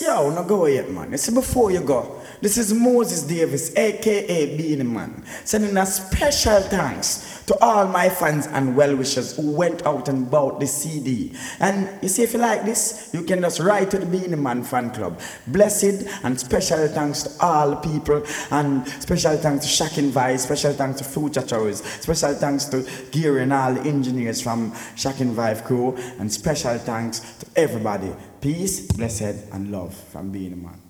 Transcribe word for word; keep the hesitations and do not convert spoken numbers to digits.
how, no go yet, man. You see, before you go, this is Moses Davis, aka Beanie Man, sending a special thanks to all my fans and well-wishers who went out and bought the C D. And you see, if you like this, you can just write to the Beanie Man fan club. Blessed and special thanks to all people, and special thanks to Shocking Vice, special thanks to Future Choice, special thanks to Geary and all the engineers from Shocking Vibe crew, and special thanks to everybody. Peace, blessed, and love from Beanie Man.